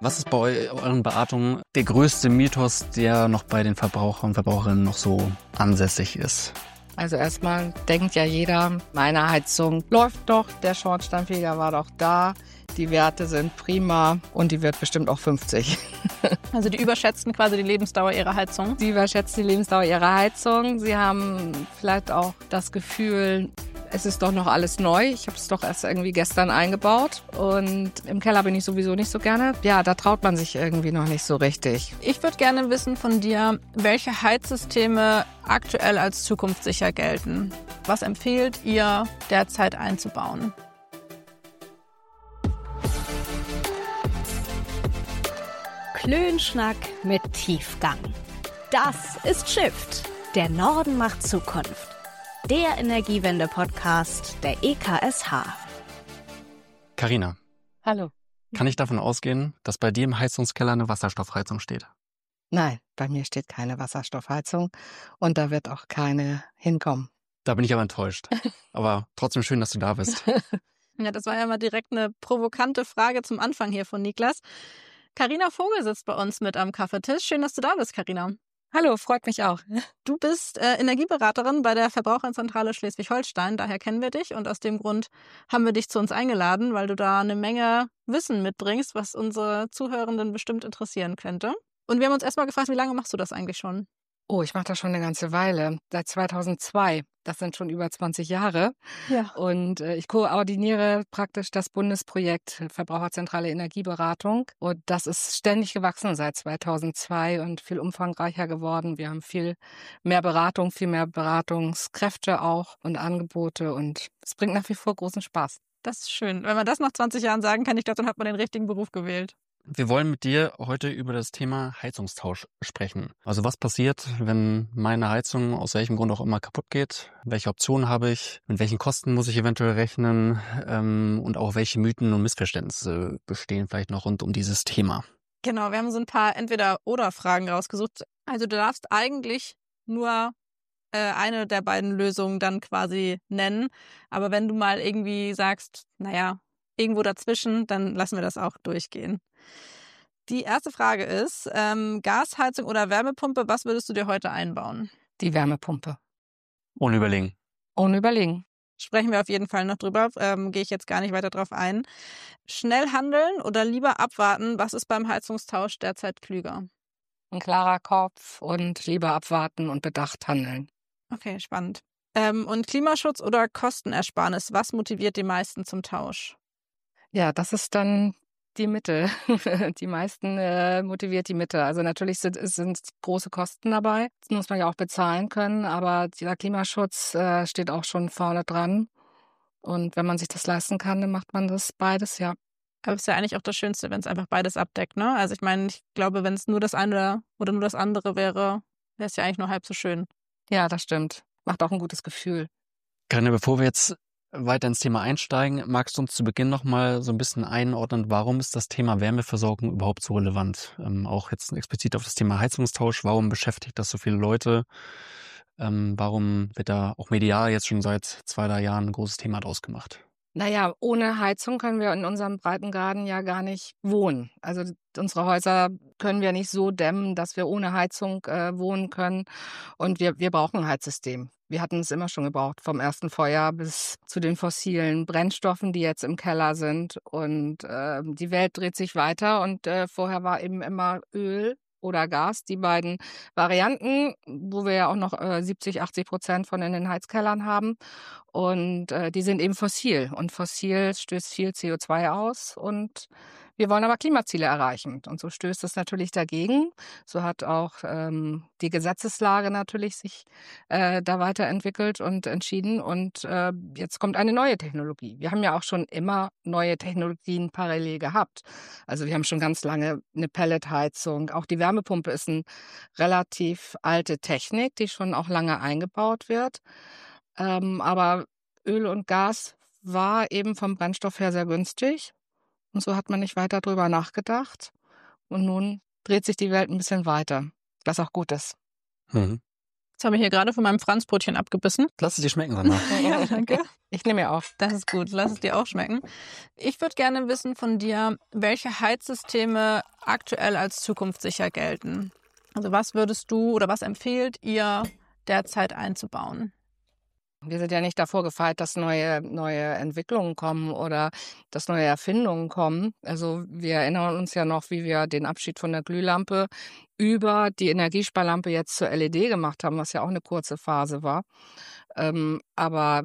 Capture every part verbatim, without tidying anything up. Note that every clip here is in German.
Was ist bei eu- euren Beratungen der größte Mythos, der noch bei den Verbrauchern und Verbraucherinnen noch so ansässig ist? Also erstmal denkt ja jeder, meine Heizung läuft doch, der Schornsteinfeger war doch da, die Werte sind prima und die wird bestimmt auch fünfzig. Also die überschätzen quasi die Lebensdauer ihrer Heizung. Sie überschätzen die Lebensdauer ihrer Heizung. Sie haben vielleicht auch das Gefühl, es ist doch noch alles neu. Ich habe es doch erst irgendwie gestern eingebaut und im Keller bin ich sowieso nicht so gerne. Ja, da traut man sich irgendwie noch nicht so richtig. Ich würde gerne wissen von dir, welche Heizsysteme aktuell als zukunftssicher gelten. Was empfehlt ihr derzeit einzubauen? Klönschnack mit Tiefgang. Das ist Shift. Der Norden macht Zukunft. Der Energiewende-Podcast der E K S H. Carina, Hallo. kann ich davon ausgehen, dass bei dir im Heizungskeller eine Wasserstoffheizung steht? Nein, bei mir steht keine Wasserstoffheizung und da wird auch keine hinkommen. Da bin ich aber enttäuscht. Aber trotzdem schön, dass du da bist. Ja, das war ja mal direkt eine provokante Frage zum Anfang hier von Niklas. Carina Vogel sitzt bei uns mit am Kaffeetisch. Schön, dass du da bist, Carina. Hallo, freut mich auch. Du bist äh, Energieberaterin bei der Verbraucherzentrale Schleswig-Holstein. Daher kennen wir dich und aus dem Grund haben wir dich zu uns eingeladen, weil du da eine Menge Wissen mitbringst, was unsere Zuhörenden bestimmt interessieren könnte. Und wir haben uns erstmal gefragt, wie lange machst du das eigentlich schon? Oh, ich mache das schon eine ganze Weile, seit zweitausendzwei. Das sind schon über zwanzig Jahre. Ja. Und äh, ich koordiniere praktisch das Bundesprojekt Verbraucherzentrale Energieberatung. Und das ist ständig gewachsen seit zweitausendzwei und viel umfangreicher geworden. Wir haben viel mehr Beratung, viel mehr Beratungskräfte auch und Angebote. Und es bringt nach wie vor großen Spaß. Das ist schön. Wenn man das nach zwanzig Jahren sagen kann, ich glaube, dann hat man den richtigen Beruf gewählt. Wir wollen mit dir heute über das Thema Heizungstausch sprechen. Also was passiert, wenn meine Heizung aus welchem Grund auch immer kaputt geht? Welche Optionen habe ich? Mit welchen Kosten muss ich eventuell rechnen? Ähm, und auch welche Mythen und Missverständnisse bestehen vielleicht noch rund um dieses Thema? Genau, wir haben so ein paar Entweder-Oder-Fragen rausgesucht. Also du darfst eigentlich nur äh, eine der beiden Lösungen dann quasi nennen. Aber wenn du mal irgendwie sagst, naja, irgendwo dazwischen, dann lassen wir das auch durchgehen. Die erste Frage ist, ähm, Gasheizung oder Wärmepumpe, was würdest du dir heute einbauen? Die Wärmepumpe. Ohne Überlegen. Ohne Überlegen. Sprechen wir auf jeden Fall noch drüber, ähm, gehe ich jetzt gar nicht weiter drauf ein. Schnell handeln oder lieber abwarten, was ist beim Heizungstausch derzeit klüger? Ein klarer Kopf und lieber abwarten und bedacht handeln. Okay, spannend. Ähm, und Klimaschutz oder Kostenersparnis, was motiviert die meisten zum Tausch? Ja, das ist dann die Mitte. Die meisten äh, motiviert die Mitte. Also natürlich sind, es sind große Kosten dabei. Das muss man ja auch bezahlen können. Aber dieser Klimaschutz äh, steht auch schon vorne dran. Und wenn man sich das leisten kann, dann macht man das beides, ja. Aber es ist ja eigentlich auch das Schönste, wenn es einfach beides abdeckt, ne? Also ich meine, ich glaube, wenn es nur das eine oder nur das andere wäre, wäre es ja eigentlich nur halb so schön. Ja, das stimmt. Macht auch ein gutes Gefühl. Carina, bevor wir jetzt weiter ins Thema einsteigen, magst du uns zu Beginn noch mal so ein bisschen einordnen, warum ist das Thema Wärmeversorgung überhaupt so relevant? Ähm, auch jetzt explizit auf das Thema Heizungstausch, warum beschäftigt das so viele Leute? Ähm, warum wird da auch medial jetzt schon seit zwei, drei Jahren ein großes Thema draus gemacht? Naja, ohne Heizung können wir in unserem Breitengraden ja gar nicht wohnen. Also unsere Häuser können wir nicht so dämmen, dass wir ohne Heizung äh, wohnen können. Und wir, wir brauchen ein Heizsystem. Wir hatten es immer schon gebraucht, vom ersten Feuer bis zu den fossilen Brennstoffen, die jetzt im Keller sind. Und äh, die Welt dreht sich weiter und äh, vorher war eben immer Öl oder Gas, die beiden Varianten, wo wir ja auch noch äh, siebzig, achtzig Prozent von in den Heizkellern haben. Und äh, die sind eben fossil. Und fossil stößt viel C O zwei aus. Und wir wollen aber Klimaziele erreichen. Und so stößt es natürlich dagegen. So hat auch ähm, die Gesetzeslage natürlich sich äh, da weiterentwickelt und entschieden. Und äh, jetzt kommt eine neue Technologie. Wir haben ja auch schon immer neue Technologien parallel gehabt. Also wir haben schon ganz lange eine Pelletheizung. Auch die Wärmepumpe ist eine relativ alte Technik, die schon auch lange eingebaut wird. Ähm, aber Öl und Gas war eben vom Brennstoff her sehr günstig. Und so hat man nicht weiter drüber nachgedacht. Und nun dreht sich die Welt ein bisschen weiter, was auch gut ist. Mhm. Jetzt habe ich hier gerade von meinem Franzbrötchen abgebissen. Lass es dir schmecken, Sandra. Ja, danke. Ich nehme ja auch. Das ist gut, lass es dir auch schmecken. Ich würde gerne wissen von dir, welche Heizsysteme aktuell als zukunftssicher gelten. Also was würdest du oder was empfiehlt ihr derzeit einzubauen? Wir sind ja nicht davor gefeit, dass neue, neue Entwicklungen kommen oder dass neue Erfindungen kommen. Also wir erinnern uns ja noch, wie wir den Abschied von der Glühlampe über die Energiesparlampe jetzt zur L E D gemacht haben, was ja auch eine kurze Phase war. Ähm, aber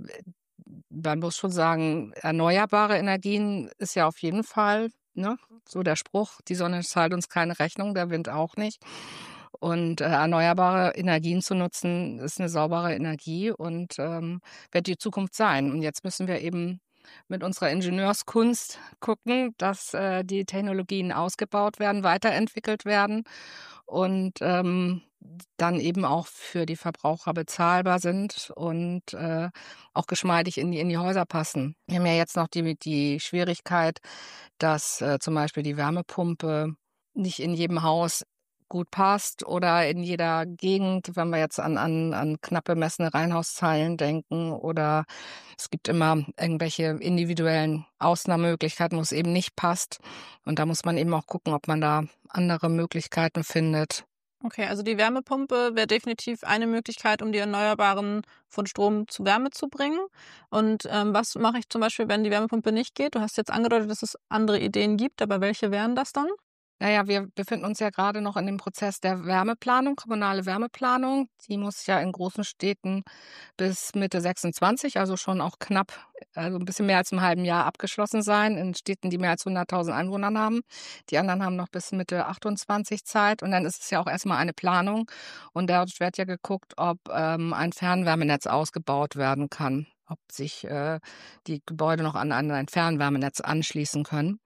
man muss schon sagen, erneuerbare Energien ist ja auf jeden Fall, ne, so der Spruch, die Sonne zahlt uns keine Rechnung, der Wind auch nicht. Und äh, erneuerbare Energien zu nutzen, ist eine saubere Energie und ähm, wird die Zukunft sein. Und jetzt müssen wir eben mit unserer Ingenieurskunst gucken, dass äh, die Technologien ausgebaut werden, weiterentwickelt werden und ähm, dann eben auch für die Verbraucher bezahlbar sind und äh, auch geschmeidig in die, in die Häuser passen. Wir haben ja jetzt noch die, die Schwierigkeit, dass äh, zum Beispiel die Wärmepumpe nicht in jedem Haus gut passt oder in jeder Gegend, wenn wir jetzt an, an, an knapp bemessene Reihenhauszahlen denken oder es gibt immer irgendwelche individuellen Ausnahmemöglichkeiten, wo es eben nicht passt. Und da muss man eben auch gucken, ob man da andere Möglichkeiten findet. Okay, also die Wärmepumpe wäre definitiv eine Möglichkeit, um die Erneuerbaren von Strom zu Wärme zu bringen. Und ähm, was mache ich zum Beispiel, wenn die Wärmepumpe nicht geht? Du hast jetzt angedeutet, dass es andere Ideen gibt, aber welche wären das dann? Naja, wir befinden uns ja gerade noch in dem Prozess der Wärmeplanung, kommunale Wärmeplanung. Die muss ja in großen Städten bis Mitte sechsundzwanzig, also schon auch knapp, also ein bisschen mehr als im halben Jahr abgeschlossen sein. In Städten, die mehr als hunderttausend Einwohner haben. Die anderen haben noch bis Mitte achtundzwanzig Zeit. Und dann ist es ja auch erstmal eine Planung. Und dort wird ja geguckt, ob ähm, ein Fernwärmenetz ausgebaut werden kann, ob sich äh, die Gebäude noch an, an ein Fernwärmenetz anschließen können.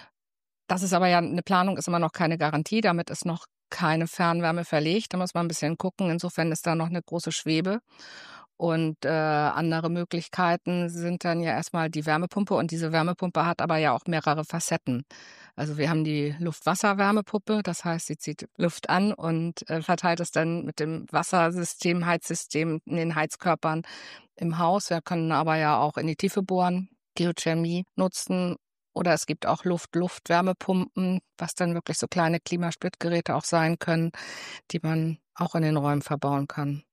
Das ist aber ja, eine Planung ist immer noch keine Garantie, damit ist noch keine Fernwärme verlegt. Da muss man ein bisschen gucken. Insofern ist da noch eine große Schwebe. Und äh, andere Möglichkeiten sind dann ja erstmal die Wärmepumpe. Und diese Wärmepumpe hat aber ja auch mehrere Facetten. Also wir haben die Luft-Wasser-Wärmepumpe. Das heißt, sie zieht Luft an und äh, verteilt es dann mit dem Wassersystem, Heizsystem in den Heizkörpern im Haus. Wir können aber ja auch in die Tiefe bohren, Geothermie nutzen. Oder es gibt auch Luft-Luft-Wärmepumpen, was dann wirklich so kleine Klimasplitgeräte auch sein können, die man auch in den Räumen verbauen kann.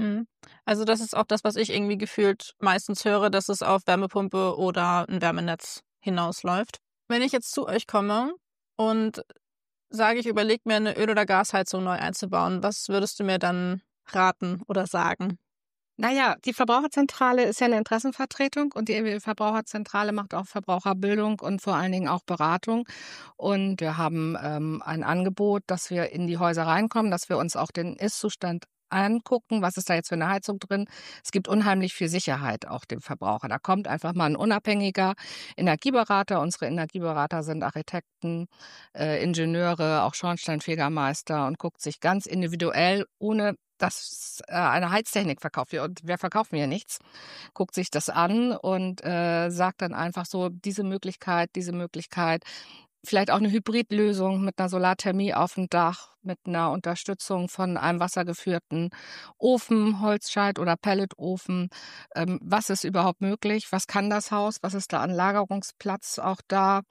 Also das ist auch das, was ich irgendwie gefühlt meistens höre, dass es auf Wärmepumpe oder ein Wärmenetz hinausläuft. Wenn ich jetzt zu euch komme und sage, ich überlege mir eine Öl- oder Gasheizung neu einzubauen, was würdest du mir dann raten oder sagen? Naja, die Verbraucherzentrale ist ja eine Interessenvertretung und die Verbraucherzentrale macht auch Verbraucherbildung und vor allen Dingen auch Beratung. Und wir haben ähm, ein Angebot, dass wir in die Häuser reinkommen, dass wir uns auch den Ist-Zustand angucken, was ist da jetzt für eine Heizung drin. Es gibt unheimlich viel Sicherheit auch dem Verbraucher. Da kommt einfach mal ein unabhängiger Energieberater. Unsere Energieberater sind Architekten, äh, Ingenieure, auch Schornsteinfegermeister und guckt sich ganz individuell, ohne dass äh, eine Heiztechnik verkauft wird. Und wir verkaufen ja nichts. Guckt sich das an und äh, sagt dann einfach so, diese Möglichkeit, diese Möglichkeit. Vielleicht auch eine Hybridlösung mit einer Solarthermie auf dem Dach, mit einer Unterstützung von einem wassergeführten Ofen, Holzscheit oder Pelletofen. Ähm, was ist überhaupt möglich? Was kann das Haus? Was ist da an Lagerungsplatz auch da?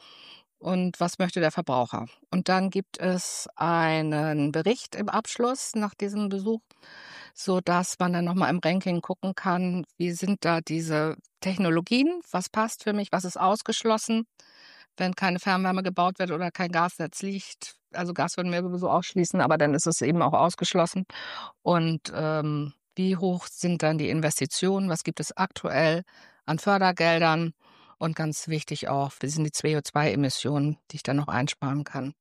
Und was möchte der Verbraucher? Und dann gibt es einen Bericht im Abschluss nach diesem Besuch, so dass man dann nochmal im Ranking gucken kann, wie sind da diese Technologien? Was passt für mich? Was ist ausgeschlossen? Wenn keine Fernwärme gebaut wird oder kein Gasnetz liegt. Also Gas würden wir sowieso ausschließen, aber dann ist es eben auch ausgeschlossen. Und ähm, wie hoch sind dann die Investitionen? Was gibt es aktuell an Fördergeldern? Und ganz wichtig auch, wie sind die C O zwei Emissionen, die ich dann noch einsparen kann?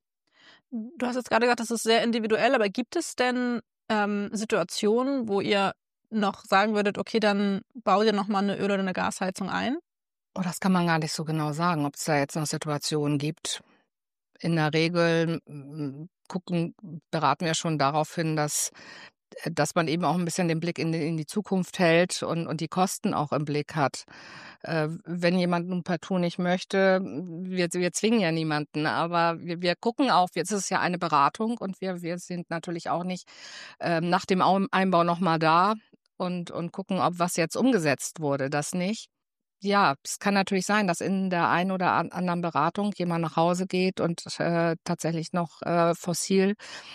Du hast jetzt gerade gesagt, das ist sehr individuell, aber gibt es denn ähm, Situationen, wo ihr noch sagen würdet, okay, dann bau dir nochmal eine Öl- oder eine Gasheizung ein? Oh, das kann man gar nicht so genau sagen, ob es da jetzt noch Situationen gibt. In der Regel gucken, beraten wir schon darauf hin, dass dass man eben auch ein bisschen den Blick in die in die Zukunft hält und und die Kosten auch im Blick hat. Äh, wenn jemand nun partout nicht möchte, wir wir zwingen ja niemanden, aber wir wir gucken auch, jetzt ist es ja eine Beratung und wir wir sind natürlich auch nicht, ähm, nach dem Aum Einbau noch mal da und und gucken, ob was jetzt umgesetzt wurde, das nicht. Ja, es kann natürlich sein, dass in der einen oder an anderen Beratung jemand nach Hause geht und, äh, tatsächlich noch, äh, fossil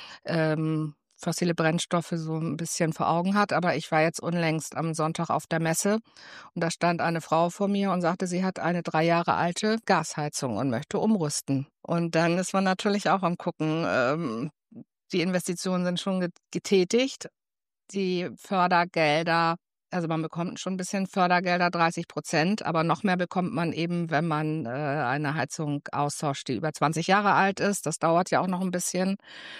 ähm, fossile Brennstoffe so ein bisschen vor Augen hat. Aber ich war jetzt unlängst am Sonntag auf der Messe und da stand eine Frau vor mir und sagte, sie hat eine drei Jahre alte Gasheizung und möchte umrüsten. Und dann ist man natürlich auch am Gucken, ähm, die Investitionen sind schon get getätigt. Die Fördergelder, also man bekommt schon ein bisschen Fördergelder, dreißig Prozent, aber noch mehr bekommt man eben, wenn man, äh, eine Heizung austauscht, die über zwanzig Jahre alt ist. Das dauert ja auch noch ein bisschen.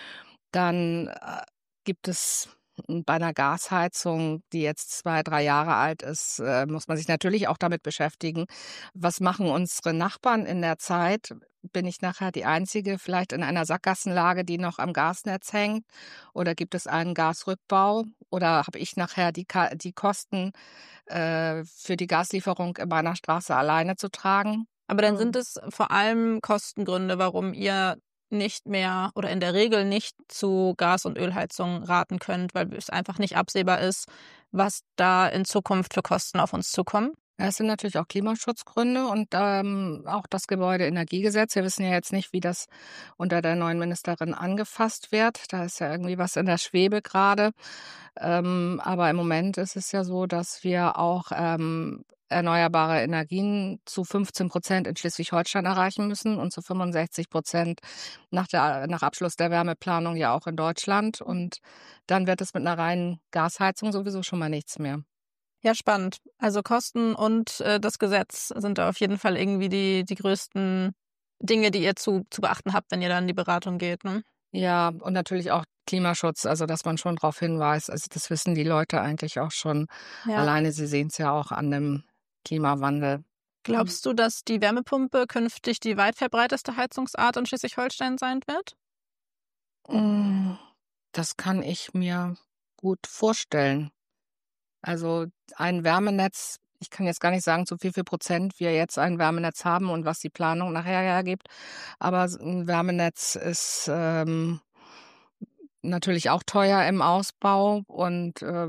Dann, äh, gibt es hm, bei einer Gasheizung, die jetzt zwei drei Jahre alt ist, äh, muss man sich natürlich auch damit beschäftigen, was machen unsere Nachbarn in der Zeit? Bin ich nachher die Einzige vielleicht in einer Sackgassenlage, die noch am Gasnetz hängt? Oder gibt es einen Gasrückbau? Oder habe ich nachher die Ka die Kosten, äh, für die Gaslieferung in meiner Straße alleine zu tragen? Aber dann sind Mhm. es vor allem Kostengründe, warum ihr nicht mehr oder in der Regel nicht zu Gas- und Ölheizung raten könnt, weil es einfach nicht absehbar ist, was da in Zukunft für Kosten auf uns zukommen? Ja, es sind natürlich auch Klimaschutzgründe und, ähm, auch das Gebäudeenergiegesetz. Wir wissen ja jetzt nicht, wie das unter der neuen Ministerin angefasst wird. Da ist ja irgendwie was in der Schwebe gerade. Ähm, aber im Moment ist es ja so, dass wir auch, ähm, erneuerbare Energien zu fünfzehn Prozent in Schleswig-Holstein erreichen müssen und zu fünfundsechzig Prozent nach der nach Abschluss der Wärmeplanung ja auch in Deutschland. Und dann wird es mit einer reinen Gasheizung sowieso schon mal nichts mehr. Ja, spannend. Also Kosten und äh, das Gesetz sind da auf jeden Fall irgendwie die, die größten Dinge, die ihr zu, zu beachten habt, wenn ihr dann in die Beratung geht, ne? Ja, und natürlich auch Klimaschutz, also dass man schon darauf hinweist. Also das wissen die Leute eigentlich auch schon. Ja. Alleine sie sehen es ja auch an dem Klimawandel. Glaubst du, dass die Wärmepumpe künftig die weit verbreiteste Heizungsart in Schleswig-Holstein sein wird? Mm, Das kann ich mir gut vorstellen. Also ein Wärmenetz, ich kann jetzt gar nicht sagen, zu wie viel Prozent wir jetzt ein Wärmenetz haben und was die Planung nachher hergibt. Aber s- ein Wärmenetz ist ähm, natürlich auch teuer im Ausbau und äh,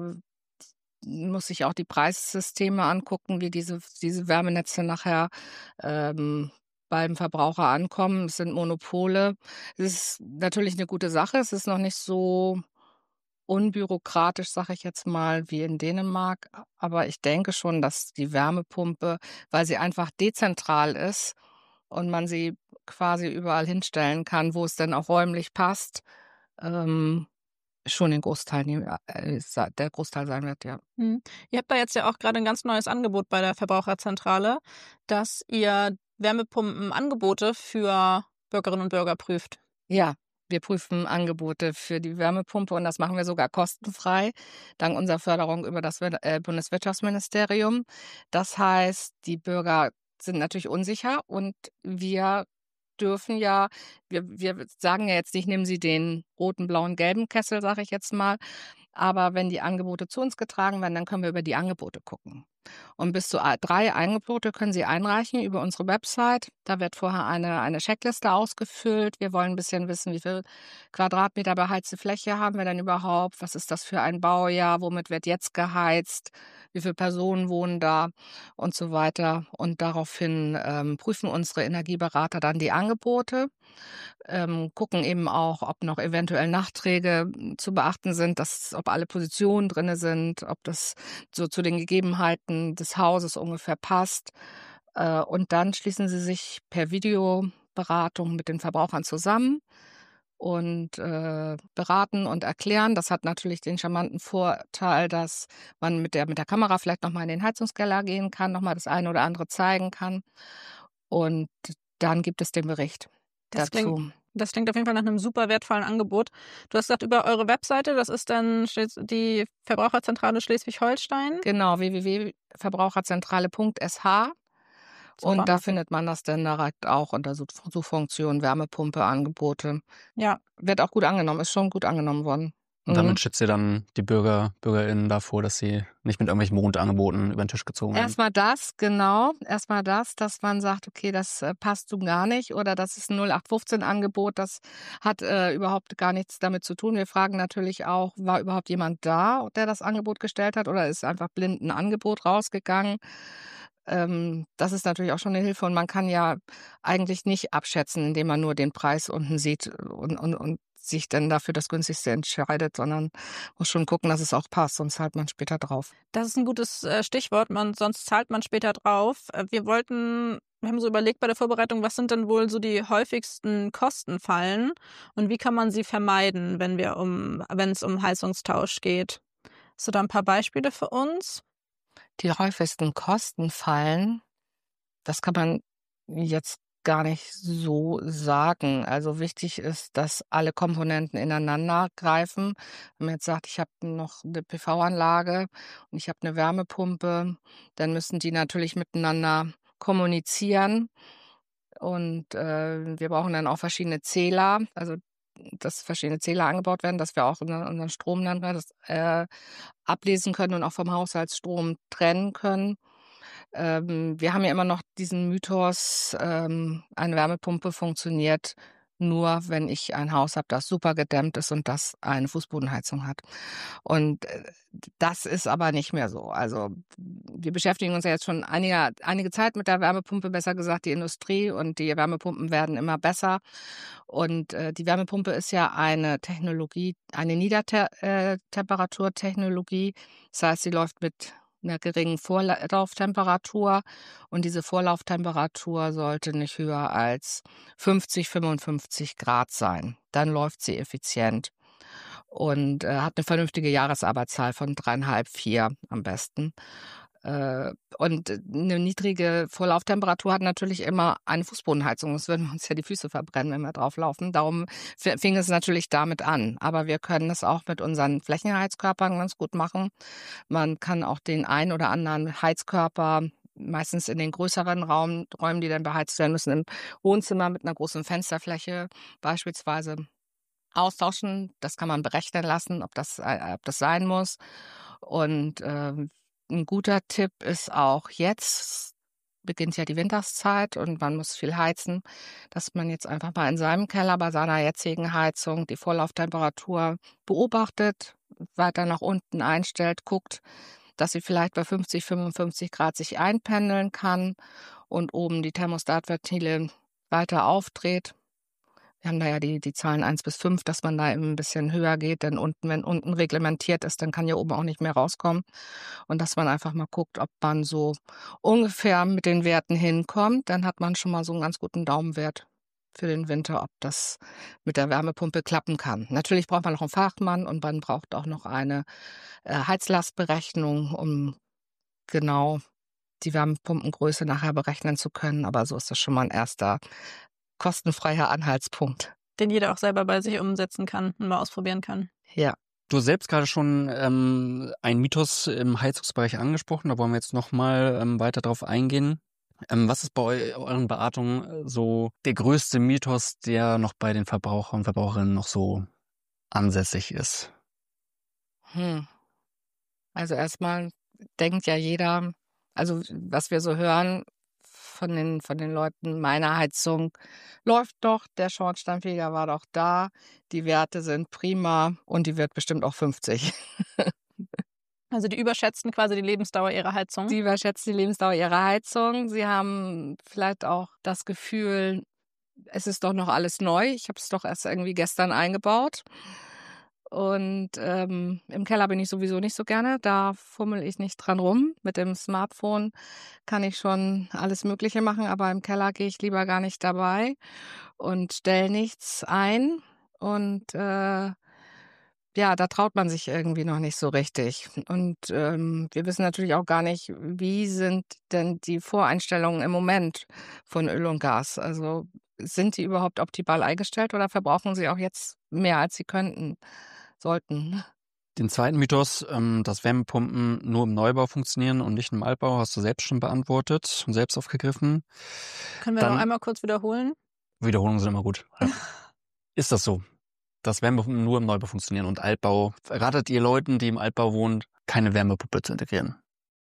muss sich auch die Preissysteme angucken, wie diese diese Wärmenetze nachher, ähm, beim Verbraucher ankommen. Es sind Monopole. Es ist natürlich eine gute Sache. Es ist noch nicht so unbürokratisch, sage ich jetzt mal, wie in Dänemark. Aber ich denke schon, dass die Wärmepumpe, weil sie einfach dezentral ist und man sie quasi überall hinstellen kann, wo es dann auch räumlich passt, ähm, schon den Großteil nehmen äh, sa der Großteil sein wird, ja. Hm. Ihr habt da jetzt ja auch gerade ein ganz neues Angebot bei der Verbraucherzentrale, dass ihr Wärmepumpenangebote für Bürgerinnen und Bürger prüft. Ja, wir prüfen Angebote für die Wärmepumpe und das machen wir sogar kostenfrei, dank unserer Förderung über das Wir äh, Bundeswirtschaftsministerium. Das heißt, die Bürger sind natürlich unsicher und wir dürfen ja wir wir sagen ja jetzt nicht: „Nehmen Sie den roten, blauen, gelben Kessel“, sage ich jetzt mal. Aber wenn die Angebote zu uns getragen werden, dann können wir über die Angebote gucken. Und bis zu a drei Angebote können Sie einreichen über unsere Website. Da wird vorher eine eine Checkliste ausgefüllt. Wir wollen ein bisschen wissen, wie viel Quadratmeter beheizte Fläche haben wir denn überhaupt? Was ist das für ein Baujahr? Womit wird jetzt geheizt? Wie viele Personen wohnen da? Und so weiter. Und daraufhin, ähm, prüfen unsere Energieberater dann die Angebote, ähm, gucken eben auch, ob noch eventuell Nachträge hm, zu beachten sind, dass ob alle Positionen drinne sind, ob das so zu den Gegebenheiten des Hauses ungefähr passt. Äh, und dann schließen sie sich per Videoberatung mit den Verbrauchern zusammen und, äh, beraten und erklären. Das hat natürlich den charmanten Vorteil, dass man mit der mit der Kamera vielleicht noch mal in den Heizungskeller gehen kann, noch mal das eine oder andere zeigen kann. Und dann gibt es den Bericht Das klingt, dazu. das klingt auf jeden Fall nach einem super wertvollen Angebot. Du hast gesagt, über eure Webseite, das ist dann Schles- die Verbraucherzentrale Schleswig-Holstein. Genau, w w w punkt verbraucherzentrale punkt s h Super. und da findet man das dann direkt auch unter Such Suchfunktion Wärmepumpe, Angebote. Ja, Wird auch gut angenommen, ist schon gut angenommen worden. Und damit Mhm. schützt ihr dann die Bürger, BürgerInnen davor, dass sie nicht mit irgendwelchen Mondangeboten über den Tisch gezogen werden. Erstmal das, genau. Erstmal das, dass man sagt, okay, das äh, passt so gar nicht oder das ist ein null acht fünfzehn Angebot, das hat äh, überhaupt gar nichts damit zu tun. Wir fragen natürlich auch, war überhaupt jemand da, der das Angebot gestellt hat oder ist einfach blind ein Angebot rausgegangen? Ähm, das ist natürlich auch schon eine Hilfe und man kann ja eigentlich nicht abschätzen, indem man nur den Preis unten sieht und und und sich dann dafür das Günstigste entscheidet, sondern muss schon gucken, dass es auch passt, sonst zahlt man später drauf. Das ist ein gutes äh, Stichwort, man, sonst zahlt man später drauf. Äh, Wir wollten, wir haben so überlegt bei der Vorbereitung, was sind denn wohl so die häufigsten Kostenfallen und wie kann man sie vermeiden, wenn wir um, wenn es um Heizungstausch geht? Hast du da ein paar Beispiele für uns? Die häufigsten Kostenfallen, das kann man jetzt gar nicht so sagen. Also wichtig ist, dass alle Komponenten ineinander greifen. Wenn man jetzt sagt, ich habe noch eine P V-Anlage und ich habe eine Wärmepumpe, dann müssen die natürlich miteinander kommunizieren. Und äh, wir brauchen dann auch verschiedene Zähler, also dass verschiedene Zähler angebaut werden, dass wir auch unseren, unseren Strom dann das, äh, ablesen können und auch vom Haushaltsstrom trennen können. Ähm, wir haben ja immer noch diesen Mythos, ähm, eine Wärmepumpe funktioniert nur, wenn ich ein Haus habe, das super gedämmt ist und das eine Fußbodenheizung hat. Und äh, das ist aber nicht mehr so. Also wir beschäftigen uns ja jetzt schon einige, einige Zeit mit der Wärmepumpe, besser gesagt die Industrie, und die Wärmepumpen werden immer besser. Und äh, die Wärmepumpe ist ja eine Technologie, eine Niedertemperaturtechnologie. Das heißt, sie läuft mit einer geringen Vorlauftemperatur und diese Vorlauftemperatur sollte nicht höher als fünfzig, fünfundfünfzig Grad sein. Dann läuft sie effizient und äh, hat eine vernünftige Jahresarbeitszahl von dreieinhalb, vier am besten. Äh, und eine niedrige Vorlauftemperatur hat natürlich immer eine Fußbodenheizung. Das würden wir uns ja die Füße verbrennen, wenn wir drauf laufen. Darum f- fing es natürlich damit an. Aber wir können es auch mit unseren Flächenheizkörpern ganz gut machen. Man kann auch den ein oder anderen Heizkörper, meistens in den größeren Raum, Räumen, die dann beheizt werden müssen, im Wohnzimmer mit einer großen Fensterfläche beispielsweise austauschen. Das kann man berechnen lassen, ob das, äh, ob das sein muss. Und ähm, ein guter Tipp ist auch jetzt, beginnt ja die Winterszeit und man muss viel heizen, dass man jetzt einfach mal in seinem Keller bei seiner jetzigen Heizung die Vorlauftemperatur beobachtet, weiter nach unten einstellt, guckt, dass sie vielleicht bei fünfzig, fünfundfünfzig Grad sich einpendeln kann und oben die Thermostatventile weiter aufdreht. Wir haben da ja die, die Zahlen eins bis fünf, dass man da eben ein bisschen höher geht, denn unten, wenn unten reglementiert ist, dann kann ja oben auch nicht mehr rauskommen. Und dass man einfach mal guckt, ob man so ungefähr mit den Werten hinkommt, dann hat man schon mal so einen ganz guten Daumenwert für den Winter, ob das mit der Wärmepumpe klappen kann. Natürlich braucht man noch einen Fachmann und man braucht auch noch eine äh, Heizlastberechnung, um genau die Wärmepumpengröße nachher berechnen zu können. Aber so ist das schon mal ein erster kostenfreier Anhaltspunkt. Den jeder auch selber bei sich umsetzen kann und mal ausprobieren kann. Ja. Du hast selbst gerade schon ähm, einen Mythos im Heizungsbereich angesprochen, da wollen wir jetzt nochmal ähm, weiter drauf eingehen. Ähm, was ist bei eu euren Beratungen so der größte Mythos, der noch bei den Verbrauchern und Verbraucherinnen noch so ansässig ist? Hm. Also erstmal denkt ja jeder, also was wir so hören von den, von den Leuten, meine Heizung läuft doch, der Schornsteinfeger war doch da, die Werte sind prima und die wird bestimmt auch fünfzig. Also die überschätzen quasi die Lebensdauer ihrer Heizung. Sie überschätzen die Lebensdauer ihrer Heizung. Sie haben vielleicht auch das Gefühl, es ist doch noch alles neu. Ich habe es doch erst irgendwie gestern eingebaut. Und ähm, im Keller bin ich sowieso nicht so gerne. Da fummel ich nicht dran rum. Mit dem Smartphone kann ich schon alles Mögliche machen, aber im Keller gehe ich lieber gar nicht dabei und stelle nichts ein. Und äh, ja, da traut man sich irgendwie noch nicht so richtig. Und ähm, wir wissen natürlich auch gar nicht, wie sind denn die Voreinstellungen im Moment von Öl und Gas. Also sind die überhaupt optimal eingestellt oder verbrauchen sie auch jetzt mehr, als sie könnten, sollten? Den zweiten Mythos, ähm, dass Wärmepumpen nur im Neubau funktionieren und nicht im Altbau, hast du selbst schon beantwortet und selbst aufgegriffen. Können wir Dann- noch einmal kurz wiederholen? Wiederholungen sind immer gut. Ja. Ist das so? dass Wärmepumpen nur im Neubau funktionieren und Altbau. Ratet ihr Leuten, die im Altbau wohnen, keine Wärmepumpe zu integrieren?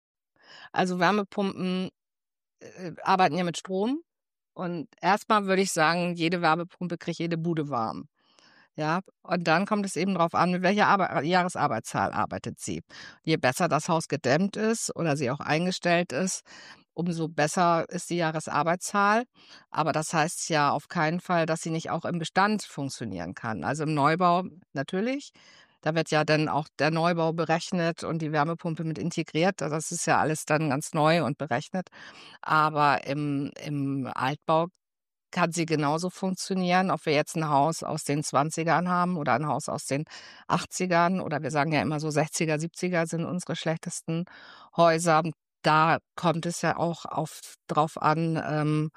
Also Wärmepumpen äh, arbeiten ja mit Strom. Und erstmal würde ich sagen, jede Wärmepumpe kriegt jede Bude warm. Ja, und dann kommt es eben darauf an, mit welcher Arbe- Jahresarbeitszahl arbeitet sie. Je besser das Haus gedämmt ist oder sie auch eingestellt ist, umso besser ist die Jahresarbeitszahl. Aber das heißt ja auf keinen Fall, dass sie nicht auch im Bestand funktionieren kann. Also im Neubau natürlich. Da wird ja dann auch der Neubau berechnet und die Wärmepumpe mit integriert. Also das ist ja alles dann ganz neu und berechnet. Aber im, im Altbau kann sie genauso funktionieren, ob wir jetzt ein Haus aus den zwanzigern haben oder ein Haus aus den achtzigern oder wir sagen ja immer so sechziger, siebziger sind unsere schlechtesten Häuser. Da kommt es ja auch auf, drauf an, ähm,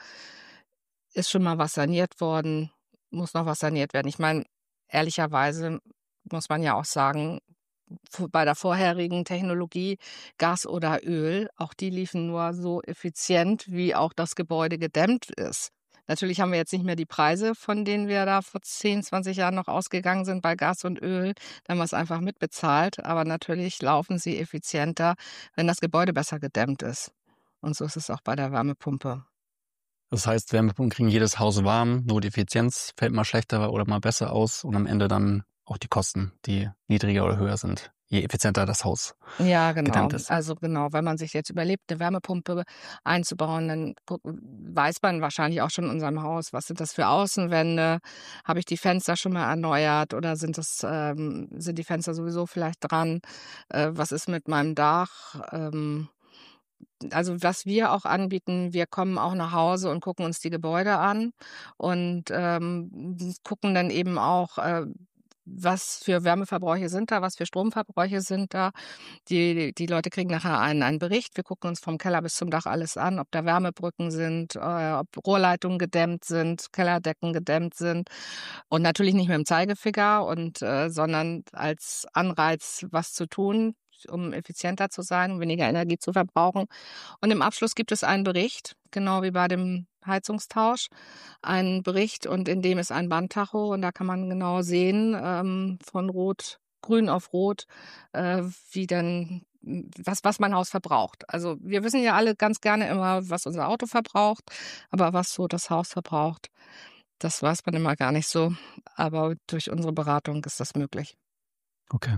ist schon mal was saniert worden, muss noch was saniert werden. Ich meine, ehrlicherweise muss man ja auch sagen, vo- bei der vorherigen Technologie, Gas oder Öl, auch die liefen nur so effizient, wie auch das Gebäude gedämmt ist. Natürlich haben wir jetzt nicht mehr die Preise, von denen wir da vor zehn, zwanzig Jahren noch ausgegangen sind bei Gas und Öl. Da haben wir es einfach mitbezahlt. Aber natürlich laufen sie effizienter, wenn das Gebäude besser gedämmt ist. Und so ist es auch bei der Wärmepumpe. Das heißt, Wärmepumpen kriegen jedes Haus warm, nur die Effizienz fällt mal schlechter oder mal besser aus und am Ende dann auch die Kosten, die niedriger oder höher sind, je effizienter das Haus Ja, genau. gedämmt ist. Also genau, wenn man sich jetzt überlebt, eine Wärmepumpe einzubauen, dann gu- weiß man wahrscheinlich auch schon in unserem Haus, was sind das für Außenwände? Habe ich die Fenster schon mal erneuert oder sind das ähm, sind die Fenster sowieso vielleicht dran? Äh, was ist mit meinem Dach? Ähm, also was wir auch anbieten, wir kommen auch nach Hause und gucken uns die Gebäude an und ähm, gucken dann eben auch, äh, was für Wärmeverbräuche sind da, was für Stromverbräuche sind da. Die, die Leute kriegen nachher einen, einen Bericht. Wir gucken uns vom Keller bis zum Dach alles an, ob da Wärmebrücken sind, äh, ob Rohrleitungen gedämmt sind, Kellerdecken gedämmt sind. Und natürlich nicht mit dem Zeigefinger, und, äh, sondern als Anreiz, was zu tun, um effizienter zu sein, um weniger Energie zu verbrauchen. Und im Abschluss gibt es einen Bericht, genau wie bei dem Heizungstausch, einen Bericht, und in dem ist ein Bandtacho, und da kann man genau sehen, ähm, von Rot, Grün auf Rot, äh, wie denn, was, was mein Haus verbraucht. Also wir wissen ja alle ganz gerne immer, was unser Auto verbraucht, aber was so das Haus verbraucht, das weiß man immer gar nicht so. Aber durch unsere Beratung ist das möglich. Okay.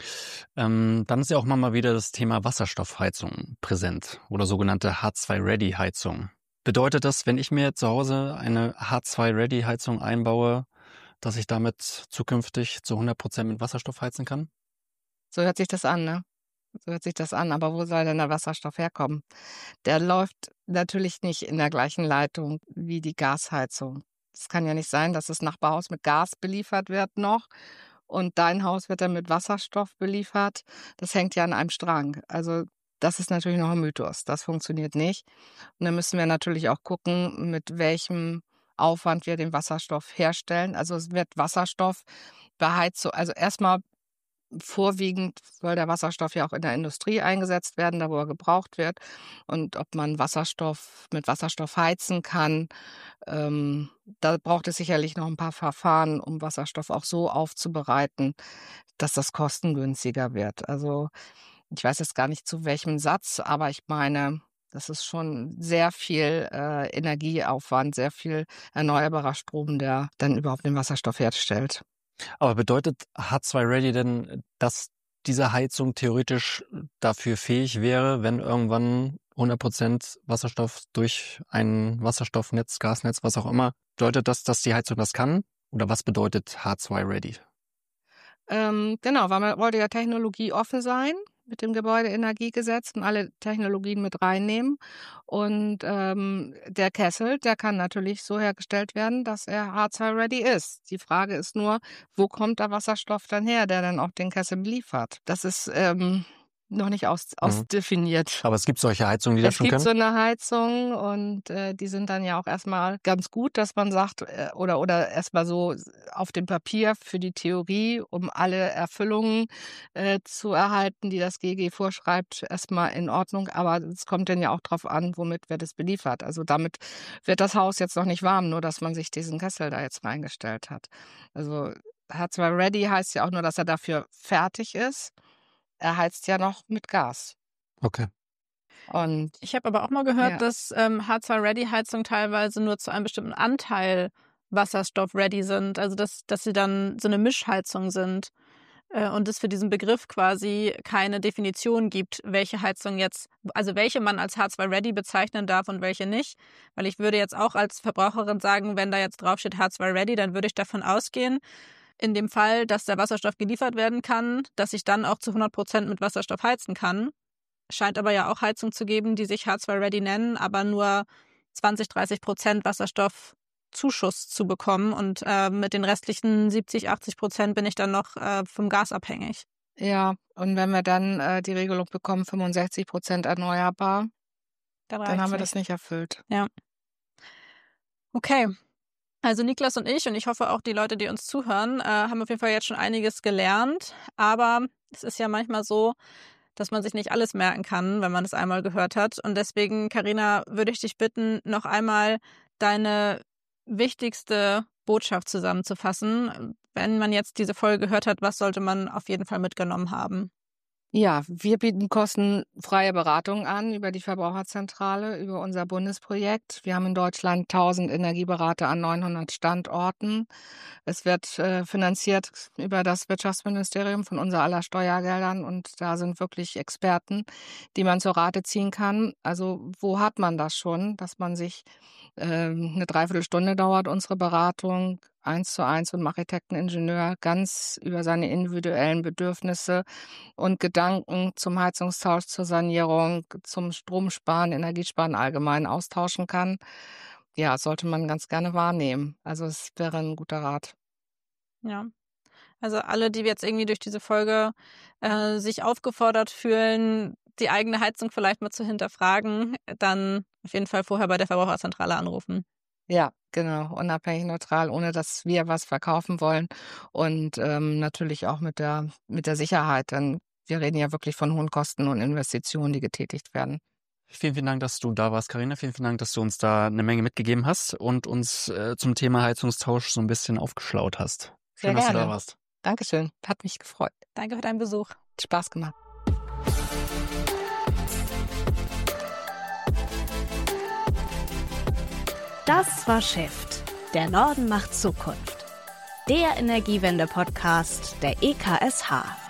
Ähm, dann ist ja auch immer mal wieder das Thema Wasserstoffheizung präsent oder sogenannte H zwei Ready Heizung. Bedeutet das, wenn ich mir zu Hause eine H zwei Ready Heizung einbaue, dass ich damit zukünftig zu hundert Prozent mit Wasserstoff heizen kann? So hört sich das an, ne? So hört sich das an. Aber wo soll denn der Wasserstoff herkommen? Der läuft natürlich nicht in der gleichen Leitung wie die Gasheizung. Es kann ja nicht sein, dass das Nachbarhaus mit Gas beliefert wird noch und dein Haus wird dann mit Wasserstoff beliefert. Das hängt ja an einem Strang. Also das ist natürlich noch ein Mythos. Das funktioniert nicht. Und dann müssen wir natürlich auch gucken, mit welchem Aufwand wir den Wasserstoff herstellen. Also es wird Wasserstoff bei Heizung, also erstmal vorwiegend soll der Wasserstoff ja auch in der Industrie eingesetzt werden, da wo er gebraucht wird. Und ob man Wasserstoff mit Wasserstoff heizen kann, ähm, da braucht es sicherlich noch ein paar Verfahren, um Wasserstoff auch so aufzubereiten, dass das kostengünstiger wird. Also ich weiß jetzt gar nicht zu welchem Satz, aber ich meine, das ist schon sehr viel äh, Energieaufwand, sehr viel erneuerbarer Strom, der dann überhaupt den Wasserstoff herstellt. Aber bedeutet H zwei Ready denn, dass diese Heizung theoretisch dafür fähig wäre, wenn irgendwann hundert Prozent Wasserstoff durch ein Wasserstoffnetz, Gasnetz, was auch immer, bedeutet das, dass die Heizung das kann? Oder was bedeutet H zwei Ready? Ähm, genau, weil man wollte ja Technologie offen sein mit dem Gebäudeenergiegesetz und alle Technologien mit reinnehmen. Und ähm, der Kessel, der kann natürlich so hergestellt werden, dass er H zwei Ready ist. Die Frage ist nur, wo kommt der Wasserstoff dann her, der dann auch den Kessel beliefert? Das ist ähm, noch nicht aus, Mhm. ausdefiniert. Aber es gibt solche Heizungen, die das Es schon gibt so können? eine Heizung, und äh, die sind dann ja auch erstmal ganz gut, dass man sagt, äh, oder, oder erstmal so auf dem Papier für die Theorie, um alle Erfüllungen äh, zu erhalten, die das G G vorschreibt, erstmal in Ordnung. Aber es kommt dann ja auch drauf an, womit wird es beliefert. Also damit wird das Haus jetzt noch nicht warm, nur dass man sich diesen Kessel da jetzt reingestellt hat. Also H zwei Ready heißt ja auch nur, dass er dafür fertig ist. Er heizt ja noch mit Gas. Okay. Und Ich habe aber auch mal gehört, ja. dass ähm, H zwei Ready Heizungen teilweise nur zu einem bestimmten Anteil Wasserstoff ready sind. Also dass, dass sie dann so eine Mischheizung sind. Äh, und es für diesen Begriff quasi keine Definition gibt, welche Heizung jetzt, also welche man als H zwei Ready bezeichnen darf und welche nicht. Weil ich würde jetzt auch als Verbraucherin sagen, wenn da jetzt draufsteht H zwei Ready, dann würde ich davon ausgehen, in dem Fall, dass der Wasserstoff geliefert werden kann, dass ich dann auch zu hundert Prozent mit Wasserstoff heizen kann. Scheint aber ja auch Heizungen zu geben, die sich H zwei Ready nennen, aber nur zwanzig, dreißig Prozent Wasserstoffzuschuss zu bekommen. Und äh, mit den restlichen siebzig, achtzig Prozent bin ich dann noch äh, vom Gas abhängig. Ja, und wenn wir dann äh, die Regelung bekommen, fünfundsechzig Prozent erneuerbar, dann, dann haben wir nicht. das nicht erfüllt. Ja. Okay. Also Niklas und ich, und ich hoffe auch die Leute, die uns zuhören, äh, haben auf jeden Fall jetzt schon einiges gelernt. Aber es ist ja manchmal so, dass man sich nicht alles merken kann, wenn man es einmal gehört hat. Und deswegen, Carina, würde ich dich bitten, noch einmal deine wichtigste Botschaft zusammenzufassen. Wenn man jetzt diese Folge gehört hat, was sollte man auf jeden Fall mitgenommen haben? Ja, wir bieten kostenfreie Beratung an über die Verbraucherzentrale, über unser Bundesprojekt. Wir haben in Deutschland tausend Energieberater an neunhundert Standorten. Es wird äh, finanziert über das Wirtschaftsministerium von unser aller Steuergeldern und da sind wirklich Experten, die man zur Rate ziehen kann. Also wo hat man das schon, dass man sich äh, eine Dreiviertelstunde dauert unsere Beratung, eins zu eins und Architekteningenieur ganz über seine individuellen Bedürfnisse und Gedanken zum Heizungstausch, zur Sanierung, zum Stromsparen, Energiesparen allgemein austauschen kann. Ja, sollte man ganz gerne wahrnehmen. Also es wäre ein guter Rat. Ja, also alle, die jetzt irgendwie durch diese Folge äh, sich aufgefordert fühlen, die eigene Heizung vielleicht mal zu hinterfragen, dann auf jeden Fall vorher bei der Verbraucherzentrale anrufen. Ja, genau, unabhängig, neutral, ohne dass wir was verkaufen wollen und ähm, natürlich auch mit der mit der Sicherheit, denn wir reden ja wirklich von hohen Kosten und Investitionen, die getätigt werden. Vielen, vielen Dank, dass du da warst, Carina. Vielen, vielen Dank, dass du uns da eine Menge mitgegeben hast und uns äh, zum Thema Heizungstausch so ein bisschen aufgeschlaut hast. Schön, Sehr dass gerne. du da warst. Dankeschön, hat mich gefreut. Danke für deinen Besuch. Hat Spaß gemacht. Das war Shift. Der Norden macht Zukunft. Der Energiewende-Podcast der E K S H.